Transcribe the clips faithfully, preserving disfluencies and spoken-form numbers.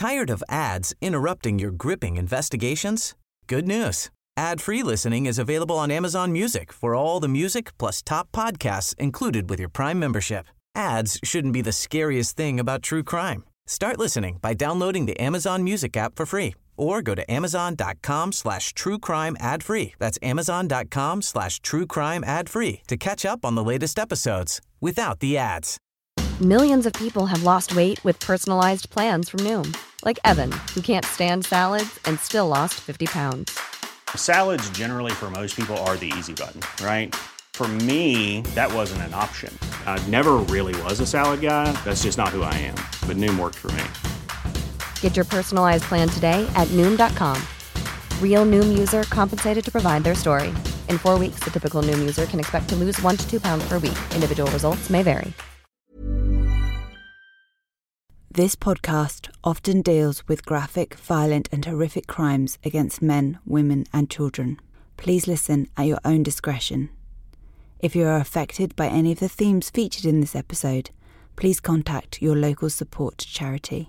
Tired of ads interrupting your gripping investigations? Good news. Ad-free listening is available on Amazon Music for all the music plus top podcasts included with your Prime membership. Ads shouldn't be the scariest thing about true crime. Start listening by downloading the Amazon Music app for free or go to amazon.com slash true crime ad free. That's amazon.com slash true crime ad free to catch up on the latest episodes without the ads. Millions of people have lost weight with personalized plans from Noom. Like Evan, who can't stand salads and still lost fifty pounds. Salads generally for most people are the easy button, right? For me, that wasn't an option. I never really was a salad guy. That's just not who I am. But Noom worked for me. Get your personalized plan today at Noom dot com. Real Noom user compensated to provide their story. In four weeks, the typical Noom user can expect to lose one to two pounds per week. Individual results may vary. This podcast often deals with graphic, violent and horrific crimes against men, women and children. Please listen at your own discretion. If you are affected by any of the themes featured in this episode, please contact your local support charity.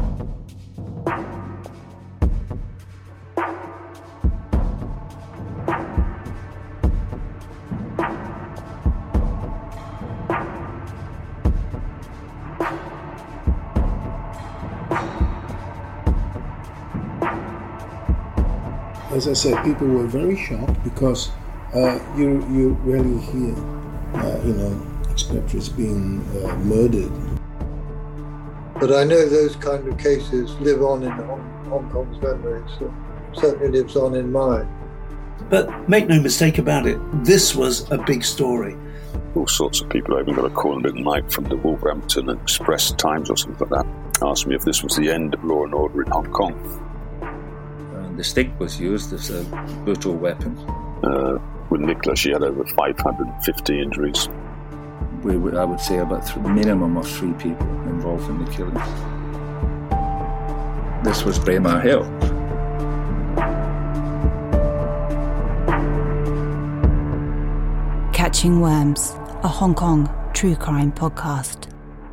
As I said, people were very shocked because uh, you you rarely hear, uh, you know, expatriates being uh, murdered. But I know those kind of cases live on in Hong, Hong Kong's memory. So certainly lives on in mine. But make no mistake about it, this was a big story. All sorts of people. I even got a call in the night from the Wolverhampton Express Times or something like that, asked me if this was the end of law and order in Hong Kong. The stick was used as a brutal weapon. Uh, with Nicola, she had over five hundred fifty injuries. We would, I would say about a minimum of three people involved in the killing. This was Braemar Hill. Catching Worms, a Hong Kong true crime podcast.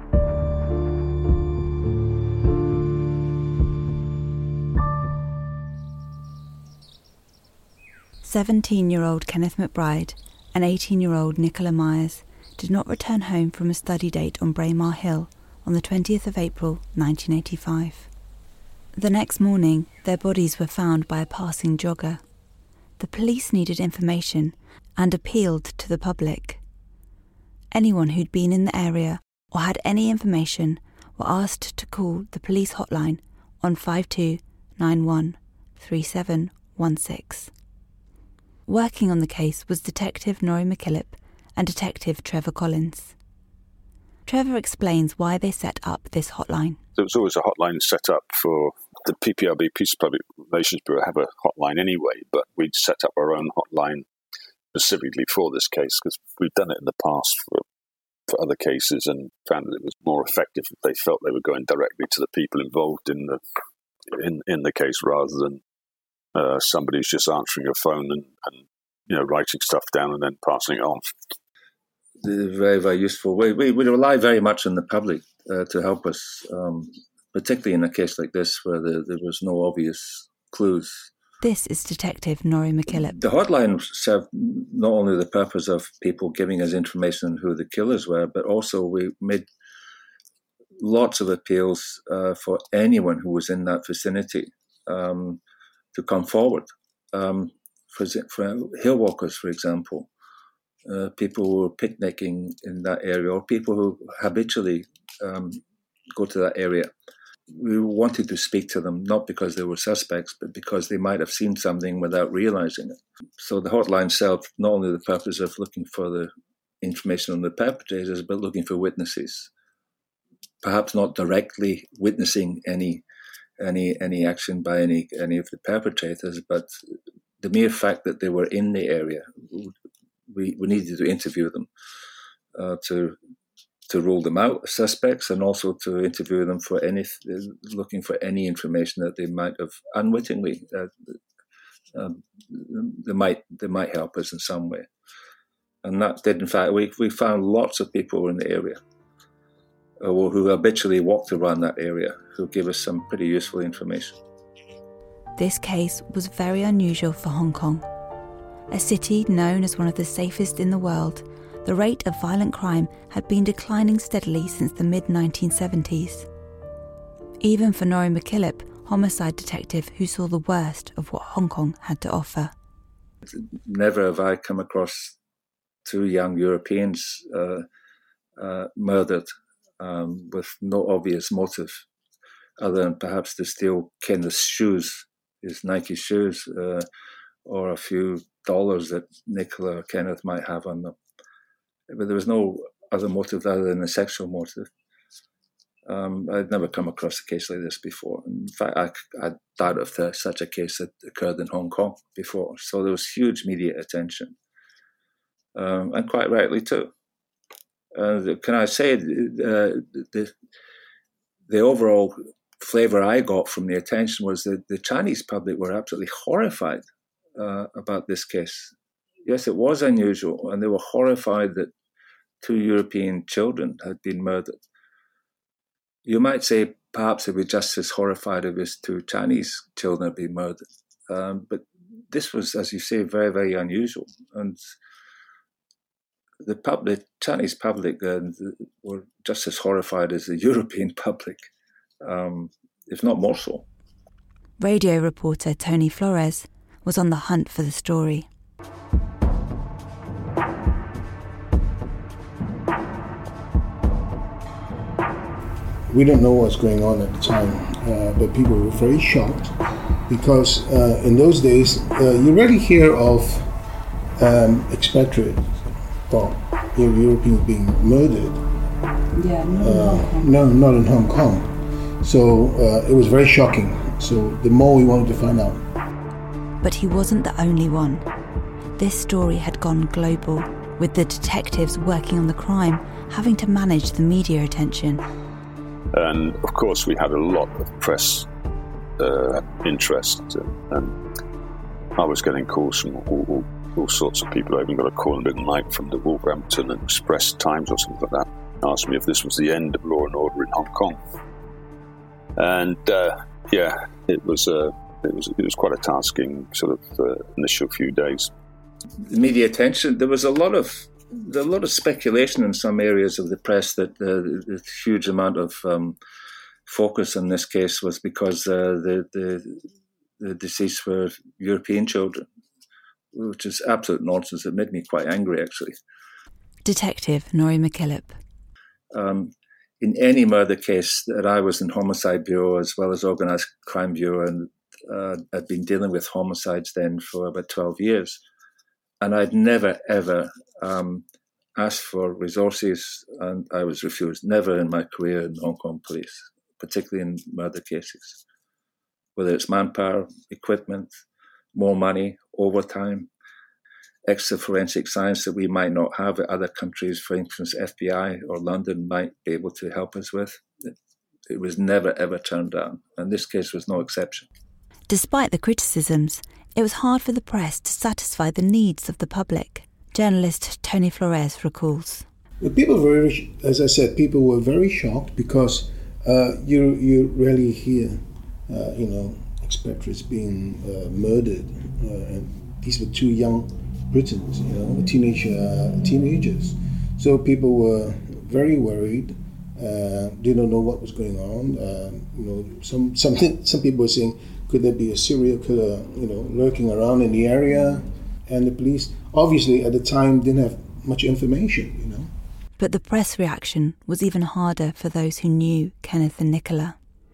seventeen-year-old Kenneth McBride and eighteen-year-old Nicola Myers did not return home from a study date on Braemar Hill on the twentieth of April nineteen eighty-five. The next morning, their bodies were found by a passing jogger. The police needed information and appealed to the public. Anyone who'd been in the area or had any information were asked to call the police hotline on five two nine one three seven one six. Working on the case was Detective Norrie McKillop and Detective Trevor Collins. Trevor explains why they set up this hotline. There was always a hotline set up for the P P R B, Peace Public Relations Bureau, have a hotline anyway, but we'd set up our own hotline specifically for this case because we'd done it in the past for, for other cases and found that it was more effective if they felt they were going directly to the people involved in the in, in the case rather than Uh, somebody's just answering a phone and, and, you know, writing stuff down and then passing it on. Very, very useful. We, we, we rely very much on the public uh, to help us, um, particularly in a case like this where the, there was no obvious clues. This is Detective Norrie McKillop. The hotline served not only the purpose of people giving us information on who the killers were, but also we made lots of appeals uh, for anyone who was in that vicinity. Um, to come forward. Um, for, for hill walkers, for example, uh, people who were picnicking in that area or people who habitually um, go to that area. We wanted to speak to them, not because they were suspects, but because they might have seen something without realizing it. So the hotline served not only the purpose of looking for the information on the perpetrators, but looking for witnesses. Perhaps not directly witnessing any any any action by any any of the perpetrators, but the mere fact that they were in the area, we, we needed to interview them uh, to to rule them out as suspects, and also to interview them for any looking for any information that they might have unwittingly uh, um, they might they might help us in some way. And that did, in fact, we we found lots of people in the area. or who habitually walked around that area, who gave us some pretty useful information. This case was very unusual for Hong Kong. A city known as one of the safest in the world, the rate of violent crime had been declining steadily since the mid nineteen seventies. Even for Norrie MacKillop, homicide detective who saw the worst of what Hong Kong had to offer. Never have I come across two young Europeans uh, uh, murdered um, with no obvious motive other than perhaps to steal Kenneth's shoes, his Nike shoes, uh, or a few dollars that Nicola or Kenneth might have on them. But there was no other motive other than a sexual motive. Um, I'd never come across a case like this before. In fact, I, I doubt if there, such a case had occurred in Hong Kong before. So there was huge media attention, um, and quite rightly too. Uh, the, can I say uh, the the overall flavour I got from the attention was that the Chinese public were absolutely horrified uh, about this case. Yes, it was unusual, and they were horrified that two European children had been murdered. You might say perhaps they'd be just as horrified if his two Chinese children had been murdered. Um, but this was, as you say, very, very unusual. And the public, Chinese public uh, were just as horrified as the European public, um, if not more so. Radio reporter Tony Flores was on the hunt for the story. We don't know what's going on at the time, uh, but people were very shocked because uh, in those days uh, you rarely hear of um, expatriates or Europeans being murdered. Yeah, not uh, in Hong Kong. No, not in Hong Kong. So uh, it was very shocking. So the more we wanted to find out. But he wasn't the only one. This story had gone global, with the detectives working on the crime having to manage the media attention. And of course, we had a lot of press uh, interest, and I was getting calls from all, all, all sorts of people. I even got a call in the middle of the night from the Wolverhampton Express Times or something like that, asked me if this was the end of law and order in Hong Kong. And uh, yeah, it was uh, it was it was quite a tasking sort of uh, initial few days. The media attention. There was a lot of. There's a lot of speculation in some areas of the press that uh, the huge amount of um, focus in this case was because uh, the, the the deceased were European children, which is absolute nonsense. It made me quite angry, actually. Detective Norrie MacKillop. Um, in any murder case that I was in Homicide Bureau as well as Organised Crime Bureau, and uh, I'd been dealing with homicides then for about twelve years. And I'd never, ever um, asked for resources, and I was refused. Never in my career in Hong Kong police, particularly in murder cases. Whether it's manpower, equipment, more money, overtime, extra forensic science that we might not have at other countries, for instance, F B I or London might be able to help us with. It, it was never, ever turned down, and this case was no exception. Despite the criticisms, it was hard for the press to satisfy the needs of the public. Journalist Tony Flores recalls. The people were, very, as I said, people were very shocked because uh, you you rarely hear, uh, you know, expatriates being uh, murdered. Uh, and these were two young Britons, you know, teenage uh, teenagers. So people were very worried. Uh, didn't know what was going on. Uh, you know, some something. Some people were saying, could there be a serial killer, you know, lurking around in the area? And the police, obviously, at the time, didn't have much information, you know. But the press reaction was even harder for those who knew Kenneth and Nicola.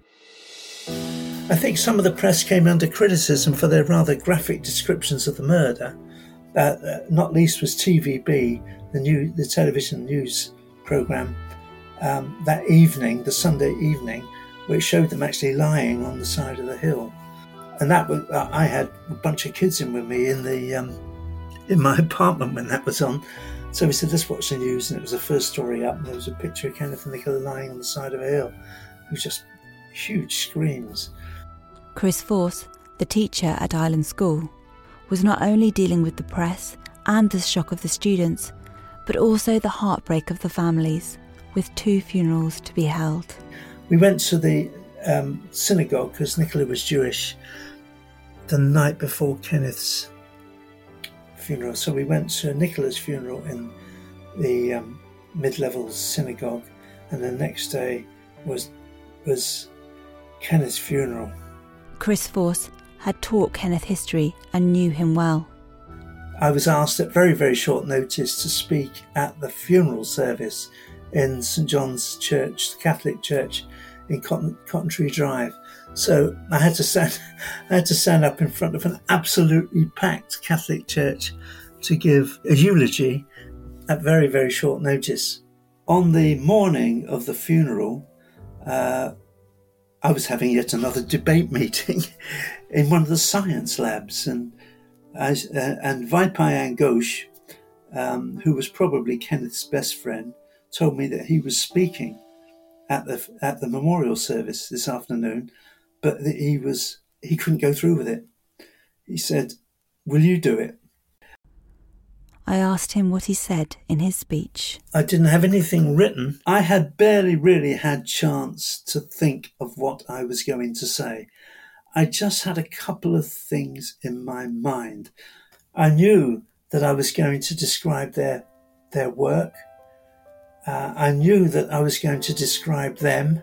I think some of the press came under criticism for their rather graphic descriptions of the murder. Uh, uh, not least was T V B, the new the television news programme, um, that evening, the Sunday evening, which showed them actually lying on the side of the hill. And that was, uh, I had a bunch of kids in with me in the um, in my apartment when that was on. So we said, let's watch the news, and it was the first story up, and there was a picture of Kenneth and Nicola lying on the side of a hill. It was just huge screams. Chris Force, the teacher at Island School, was not only dealing with the press and the shock of the students, but also the heartbreak of the families, with two funerals to be held. We went to the um, synagogue because Nicola was Jewish the night before Kenneth's funeral. So we went to Nicola's funeral in the um, mid-level synagogue, and the next day was was Kenneth's funeral. Chris Force had taught Kenneth history and knew him well. I was asked at very, very short notice to speak at the funeral service in St John's Church, the Catholic Church in Cotton, Cotton Tree Drive. So I had to stand, I had to stand up in front of an absolutely packed Catholic church to give a eulogy at very, very short notice. On the morning of the funeral, uh, I was having yet another debate meeting in one of the science labs, and I, uh, and Vaipayang Ghosh, um, who was probably Kenneth's best friend, told me that he was speaking at the at the memorial service this afternoon, but that he was he couldn't go through with it. He said, "Will you do it?" I asked him what he said in his speech. I didn't have anything written. I had barely really had chance to think of what I was going to say. I just had a couple of things in my mind. I knew that I was going to describe their their work. Uh, I knew that I was going to describe them.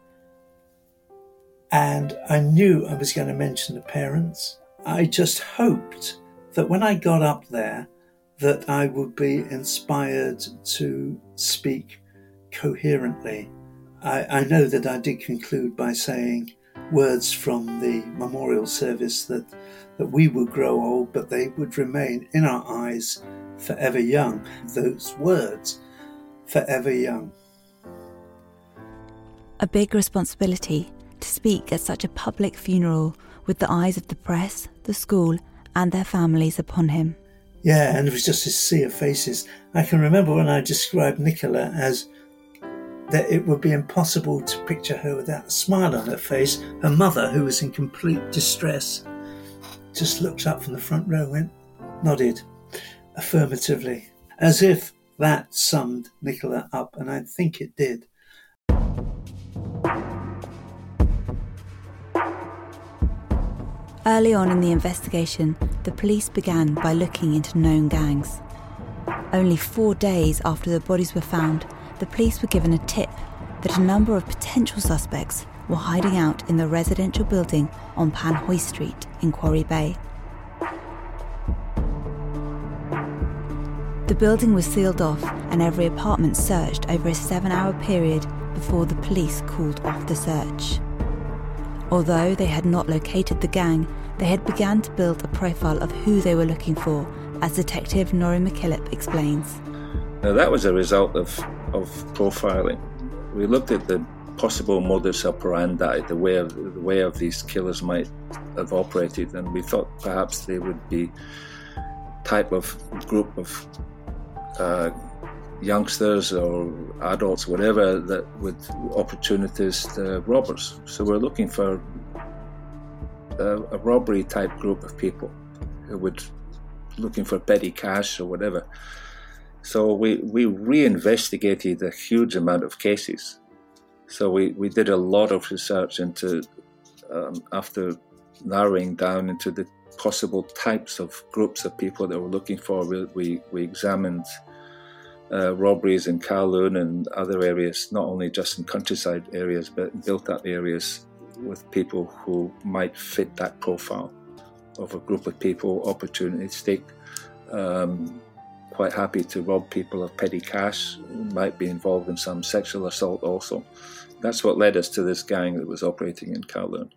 And I knew I was going to mention the parents. I just hoped that when I got up there, that I would be inspired to speak coherently. I, I know that I did conclude by saying words from the memorial service that, that we would grow old, but they would remain in our eyes forever young. Those words, forever young. A big responsibility to speak at such a public funeral with the eyes of the press, the school, and their families upon him. Yeah, and it was just this sea of faces. I can remember when I described Nicola as that it would be impossible to picture her without a smile on her face. Her mother, who was in complete distress, just looked up from the front row, went, nodded affirmatively, as if that summed Nicola up, and I think it did. Early on in the investigation, the police began by looking into known gangs. Only four days after the bodies were found, the police were given a tip that a number of potential suspects were hiding out in the residential building on Panhoy Street in Quarry Bay. The building was sealed off and every apartment searched over a seven-hour period before the police called off the search. Although they had not located the gang, they had begun to build a profile of who they were looking for, as Detective Norrie McKillop explains. Now that was a result of, of profiling. We looked at the possible modus operandi, the way of the way of these killers might have operated, and we thought perhaps they would be type of group of uh, youngsters or adults, whatever, that with opportunities to robbers. So we're looking for a, a robbery type group of people who would looking for petty cash or whatever. So we, we reinvestigated a huge amount of cases. So we, we did a lot of research into, um, after narrowing down into the possible types of groups of people that we're looking for, we, we, we examined uh, robberies in Kowloon and other areas, not only just in countryside areas, but built-up areas with people who might fit that profile of a group of people, opportunistic, um, quite happy to rob people of petty cash, might be involved in some sexual assault also. That's what led us to this gang that was operating in Kowloon.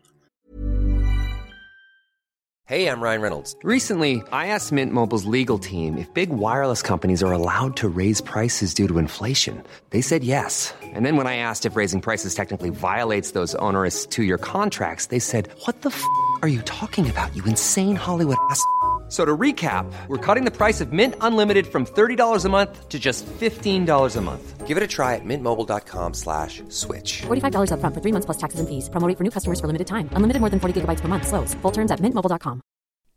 Hey, I'm Ryan Reynolds. Recently, I asked Mint Mobile's legal team if big wireless companies are allowed to raise prices due to inflation. They said yes. And then when I asked if raising prices technically violates those onerous two-year contracts, they said, what the f*** are you talking about, you insane Hollywood ass f- So to recap, we're cutting the price of Mint Unlimited from thirty dollars a month to just fifteen dollars a month. Give it a try at mintmobile.com slash switch. forty-five dollars up front for three months plus taxes and fees. Promo rate for new customers for limited time. Unlimited more than forty gigabytes per month. Slows full terms at mint mobile dot com.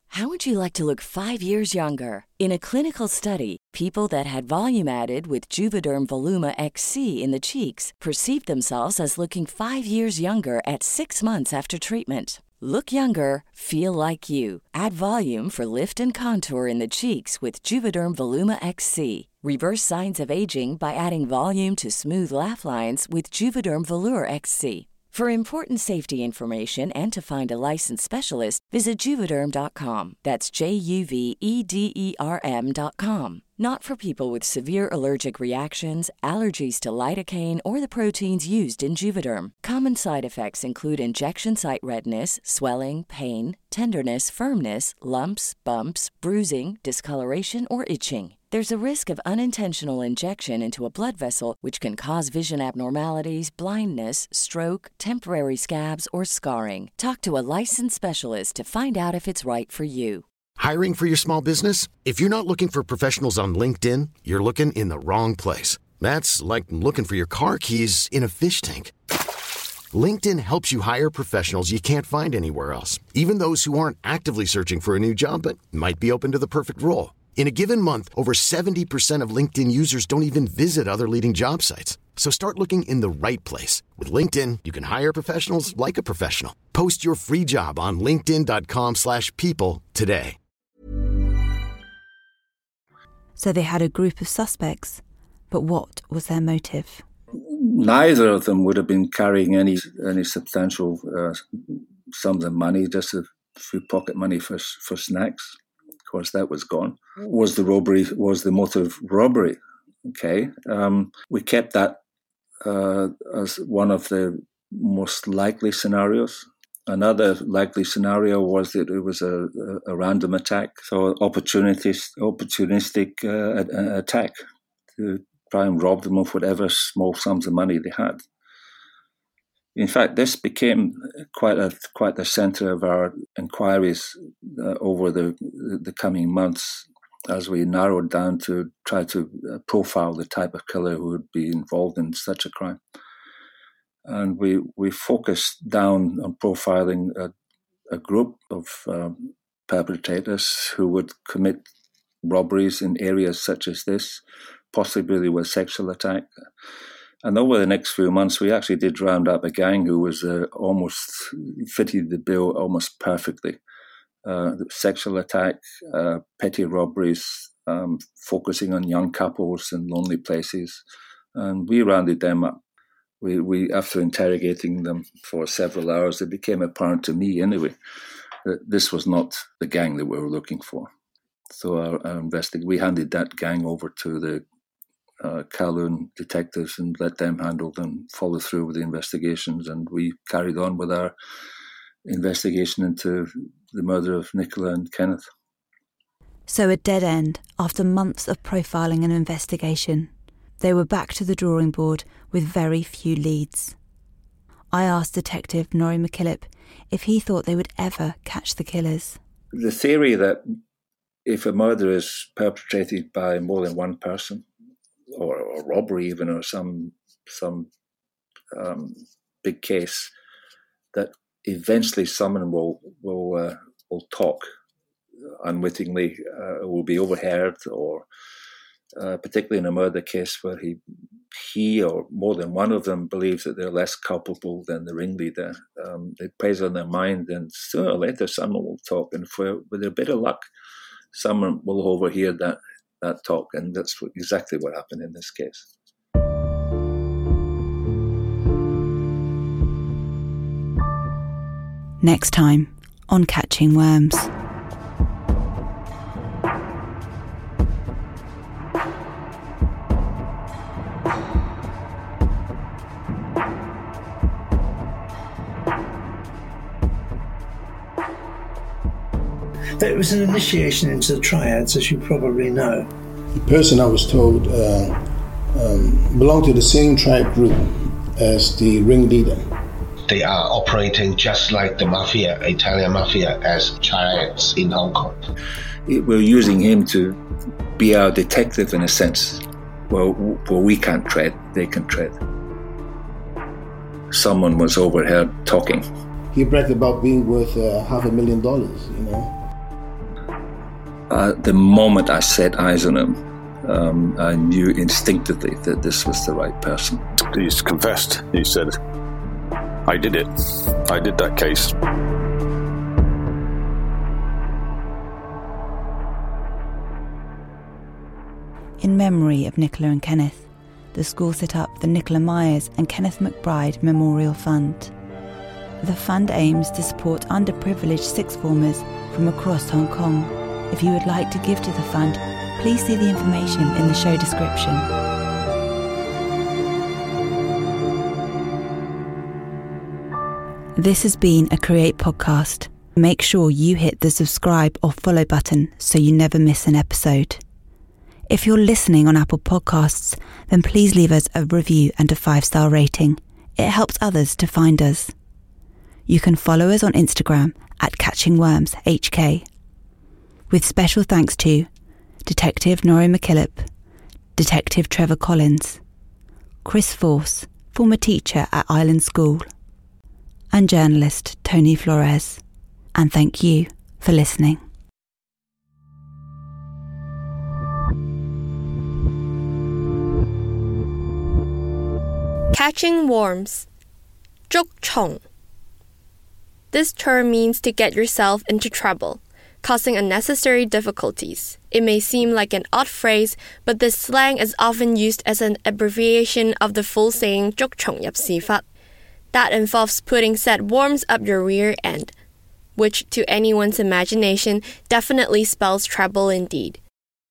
How would you like to look five years younger? In a clinical study, people that had volume added with Juvederm Voluma X C in the cheeks perceived themselves as looking five years younger at six months after treatment. Look younger, feel like you. Add volume for lift and contour in the cheeks with Juvederm Voluma X C. Reverse signs of aging by adding volume to smooth laugh lines with Juvederm Volure X C. For important safety information and to find a licensed specialist, visit Juvederm dot com. That's J U V E D E R M dot com. Not for people with severe allergic reactions, allergies to lidocaine, or the proteins used in Juvederm. Common side effects include injection site redness, swelling, pain, tenderness, firmness, lumps, bumps, bruising, discoloration, or itching. There's a risk of unintentional injection into a blood vessel, which can cause vision abnormalities, blindness, stroke, temporary scabs, or scarring. Talk to a licensed specialist to find out if it's right for you. Hiring for your small business? If you're not looking for professionals on LinkedIn, you're looking in the wrong place. That's like looking for your car keys in a fish tank. LinkedIn helps you hire professionals you can't find anywhere else, even those who aren't actively searching for a new job but might be open to the perfect role. In a given month, over seventy percent of LinkedIn users don't even visit other leading job sites. So start looking in the right place. With LinkedIn, you can hire professionals like a professional. Post your free job on linkedin dot com slash people today. So they had a group of suspects, but what was their motive? Neither of them would have been carrying any any substantial uh, sums of money, just a few pocket money for for snacks. Of course, that was gone. Was the robbery, was the motive robbery? Okay. Um, we kept that uh, as one of the most likely scenarios. Another likely scenario was that it was a, a, a random attack, so opportunistic, opportunistic uh, attack to try and rob them of whatever small sums of money they had. In fact, this became quite a quite the centre of our inquiries uh, over the the coming months, as we narrowed down to try to profile the type of killer who would be involved in such a crime. And we we focused down on profiling a, a group of um, perpetrators who would commit robberies in areas such as this, possibly with sexual attack. And over the next few months, we actually did round up a gang who was uh, almost fitted the bill almost perfectly. Uh, sexual attack, uh, petty robberies, um, focusing on young couples in lonely places. And we rounded them up. We, we, after interrogating them for several hours, it became apparent to me anyway that this was not the gang that we were looking for. So our, our investig- we handed that gang over to the uh, Kowloon detectives and let them handle them, follow through with the investigations, and we carried on with our investigation into the murder of Nicola and Kenneth. So a dead end after months of profiling and investigation. They were back to the drawing board with very few leads. I asked Detective Norrie MacKillop if he thought they would ever catch the killers. The theory that if a murder is perpetrated by more than one person, or a robbery even, or some some um, big case, that eventually someone will will uh, will talk unwittingly, uh, will be overheard, or uh, particularly in a murder case where he he or more than one of them believes that they're less culpable than the ringleader. Um, it plays on their mind, and sooner or later someone will talk, and for with a bit of luck, someone will overhear that that talk, and that's what, exactly what happened in this case. Next time on Catching Worms. It was an initiation into the triads, as you probably know. The person I was told uh, um, belonged to the same tribe group as the ringleader. They are operating just like the mafia, Italian mafia, as triads in Hong Kong. We're using him to be our detective in a sense. Well, where we can't tread, they can tread. Someone was overheard talking. He bragged about being worth uh, half a million dollars, you know. uh, the moment I set eyes on him, um, I knew instinctively that this was the right person. He's confessed. He said, I did it. I did that case. In memory of Nicola and Kenneth, the school set up the Nicola Myers and Kenneth McBride Memorial Fund. The fund aims to support underprivileged sixth formers from across Hong Kong. If you would like to give to the fund, please see the information in the show description. This has been a Create podcast. Make sure you hit the subscribe or follow button so you never miss an episode. If you're listening on Apple Podcasts, then please leave us a review and a five-star rating. It helps others to find us. You can follow us on Instagram at Catching Worms H K. With special thanks to Detective Norrie McKillop, Detective Trevor Collins, Chris Force, former teacher at Island School, and journalist Tony Flores. And thank you for listening. Catching worms. 捉蟲. This term means to get yourself into trouble, causing unnecessary difficulties. It may seem like an odd phrase, but this slang is often used as an abbreviation of the full saying 捉蟲入屎忽. That involves putting said worms up your rear end, which to anyone's imagination definitely spells trouble indeed.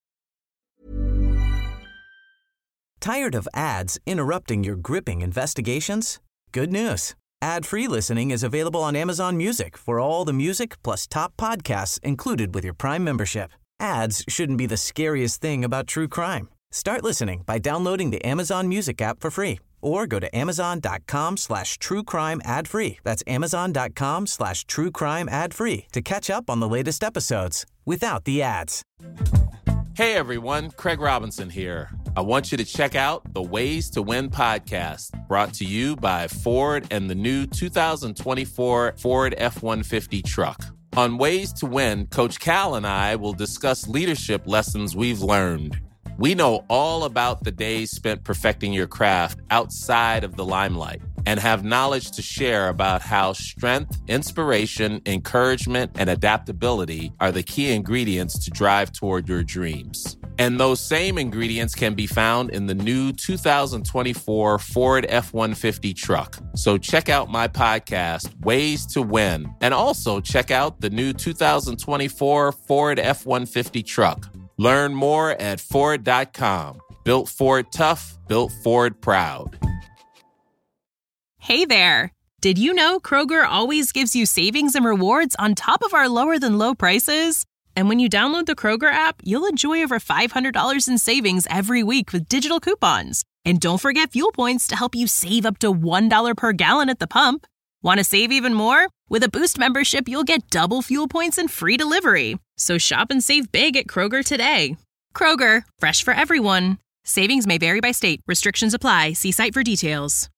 Tired of ads interrupting your gripping investigations? Good news. Ad-free listening is available on Amazon Music for all the music plus top podcasts included with your Prime membership. Ads shouldn't be the scariest thing about true crime. Start listening by downloading the Amazon Music app for free or go to amazon.com slash true crime ad free. That's amazon.com slash true crime ad free to catch up on the latest episodes without the ads. Hey everyone, Craig Robinson here. I want you to check out the Ways to Win podcast, brought to you by Ford and the new two thousand twenty-four Ford F one fifty truck. On Ways to Win, Coach Cal and I will discuss leadership lessons we've learned. We know all about the days spent perfecting your craft outside of the limelight and have knowledge to share about how strength, inspiration, encouragement, and adaptability are the key ingredients to drive toward your dreams. And those same ingredients can be found in the new two thousand twenty-four Ford F one fifty truck. So check out my podcast, Ways to Win, and also check out the new two thousand twenty-four Ford F one fifty truck. Learn more at Ford dot com. Built Ford tough, built Ford proud. Hey there. Did you know Kroger always gives you savings and rewards on top of our lower than low prices? And when you download the Kroger app, you'll enjoy over five hundred dollars in savings every week with digital coupons. And don't forget fuel points to help you save up to one dollar per gallon at the pump. Want to save even more? With a Boost membership, you'll get double fuel points and free delivery. So shop and save big at Kroger today. Kroger, fresh for everyone. Savings may vary by state. Restrictions apply. See site for details.